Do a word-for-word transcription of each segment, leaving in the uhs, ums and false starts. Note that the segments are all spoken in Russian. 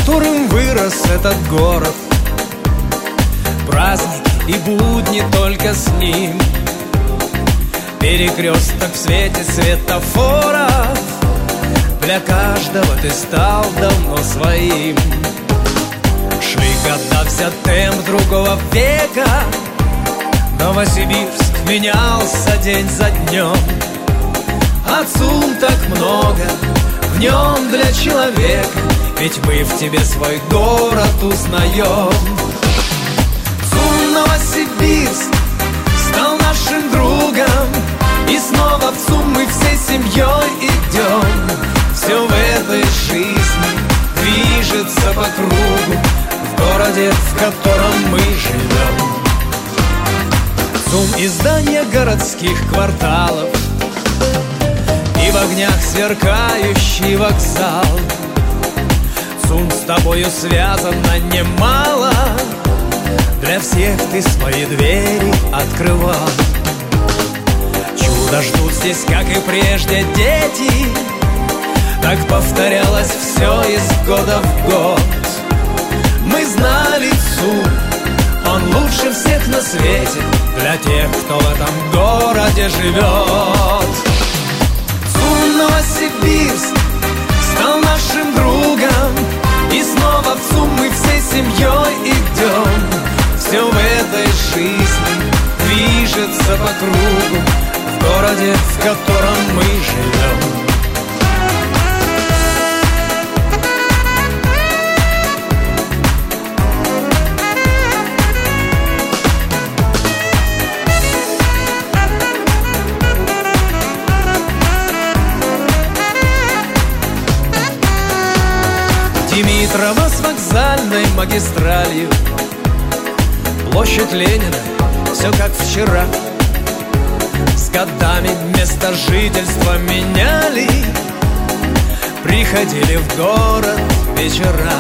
которым вырос этот город. Праздники и будни только с ним. Перекресток в свете светофоров. Для каждого ты стал давно своим. Шли года, вся темп другого века. Новосибирск менялся день за днем. А ЦУМ так много в нем для человека, ведь мы в тебе свой город узнаем. ЦУМ Новосибирск стал нашим другом, и снова в ЦУМ мы всей семьей идем. Все в этой жизни движется по кругу, в городе, в котором мы живем. ЦУМ и здания городских кварталов, и в огнях сверкающий вокзал. ЦУМ с тобою связано немало, для всех ты свои двери открывал. Чудо ждут здесь, как и прежде, дети. Так повторялось все из года в год. Мы знали ЦУМ, он лучше всех на свете для тех, кто в этом городе живет. ЦУМ Новосибирск стал нашим другом, и снова в ЦУМ мы всей семьей идем. Все в этой жизни движется по кругу, в городе, в котором мы живем. Димитрово с вокзальной магистралью, площадь Ленина, все как вчера. С годами место жительства меняли, приходили в город вечера.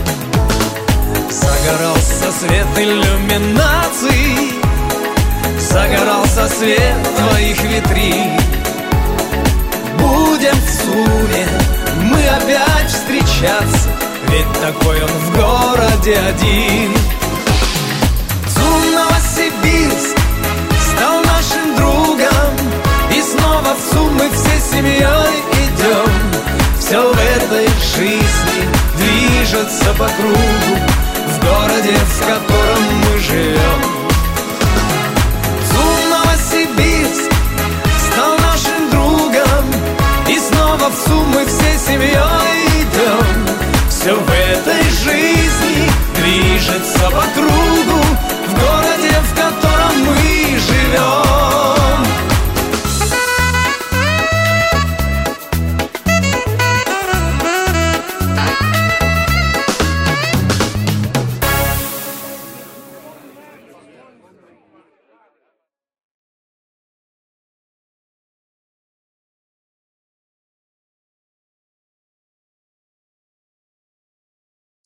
Загорался свет иллюминаций, загорался свет твоих витрин. Будем в ЦУМе мы опять встречаться, ведь такой он в городе один. ЦУМ Новосибирск стал нашим другом, и снова в ЦУМ мы всей семьей идем. Все в этой жизни движется по кругу,